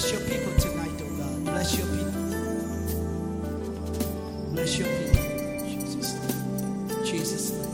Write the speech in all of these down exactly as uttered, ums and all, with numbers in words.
Bless your people tonight, oh God. Bless your people. Bless your people. Jesus' name. Jesus' name.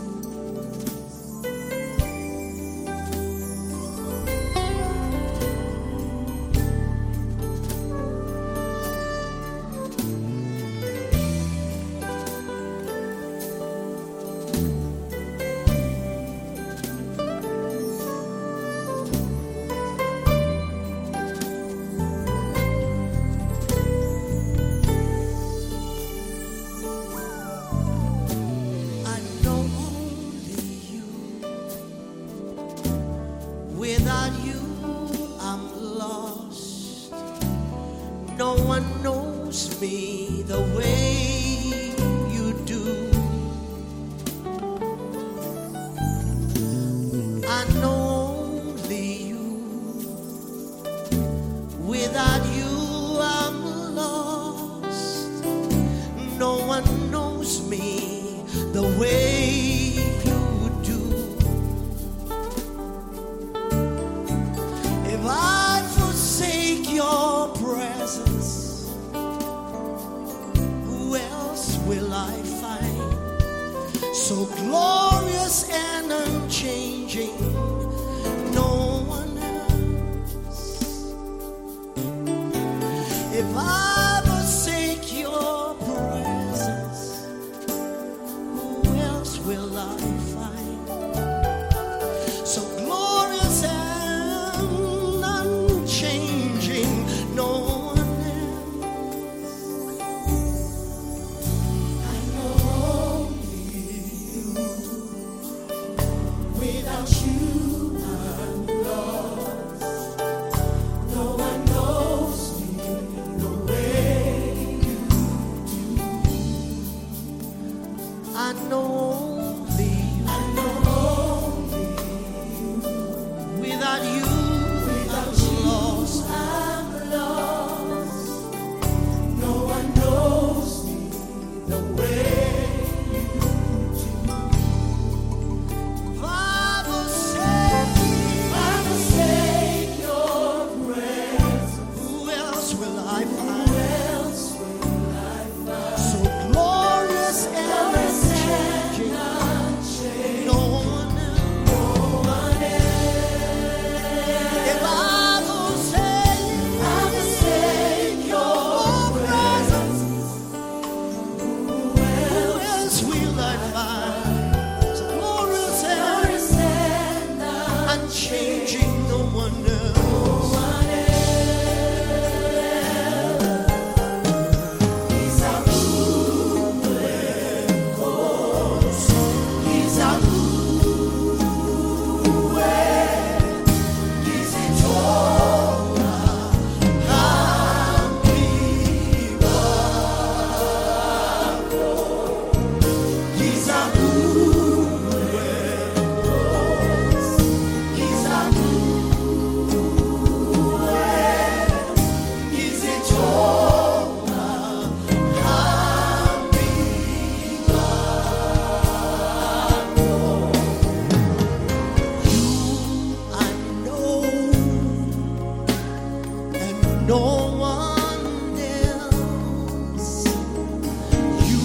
Without you, I'm lost. No one knows me the way you do. I know only you. Without you, I'm lost. No one knows me the way you do. If I forsake your presence, who else will I find? So glorious and unchanging, no one else. If I forsake your presence, who else will I find? So glorious and unchanging, no one else. I know only you. Without you, I'm lost. No one knows me the way you do. I know only you. I know only you. Without you, I'm lost. I'm lost. No one knows me the way you do. Father, save me. Father, save your presence. Who else will I find? Who else will I find? So glorious and unchanging. No one else. No one else. If I forsake, I forsake your presence, who else will I find? So glorious and unchanging, no one else. I know, and no one else. You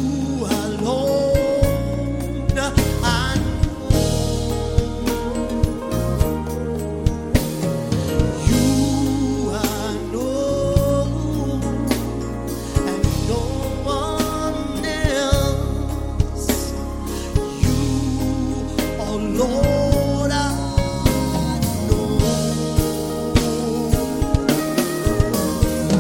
alone, I know. You I know, and no one else. You, oh Lord, I know.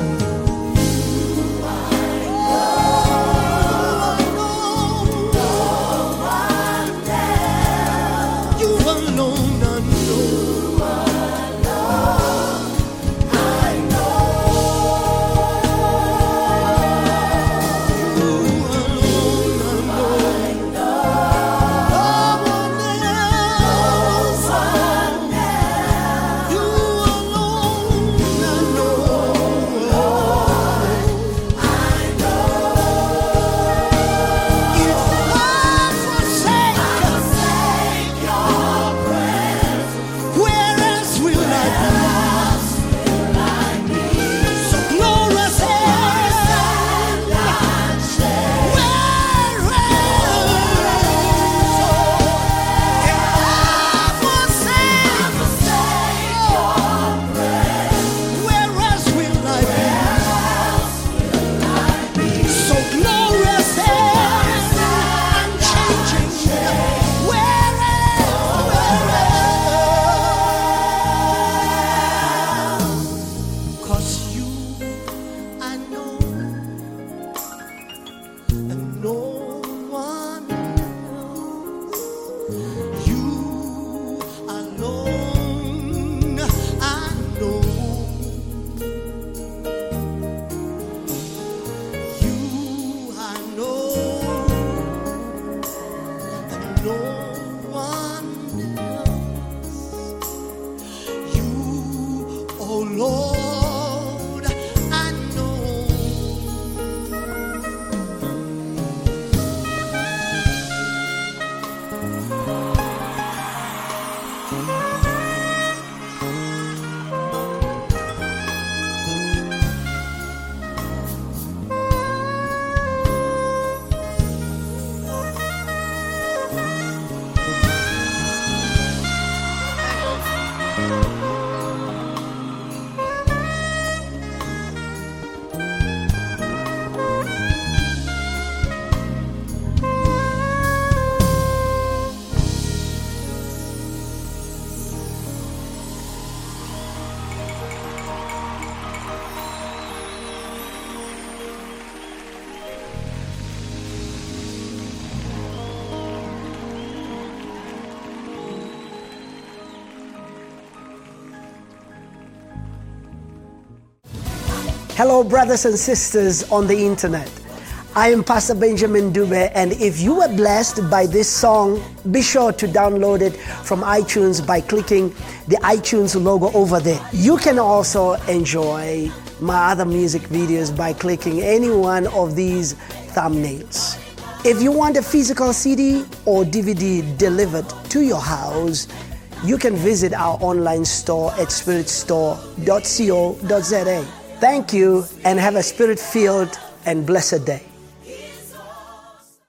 Hello, brothers and sisters on the internet. I am Pastor Benjamin Dube, and if you were blessed by this song, be sure to download it from iTunes by clicking the iTunes logo over there. You can also enjoy my other music videos by clicking any one of these thumbnails. If you want a physical C D or D V D delivered to your house, you can visit our online store at spirit store dot co dot za. Thank you, and have a spirit-filled and blessed day.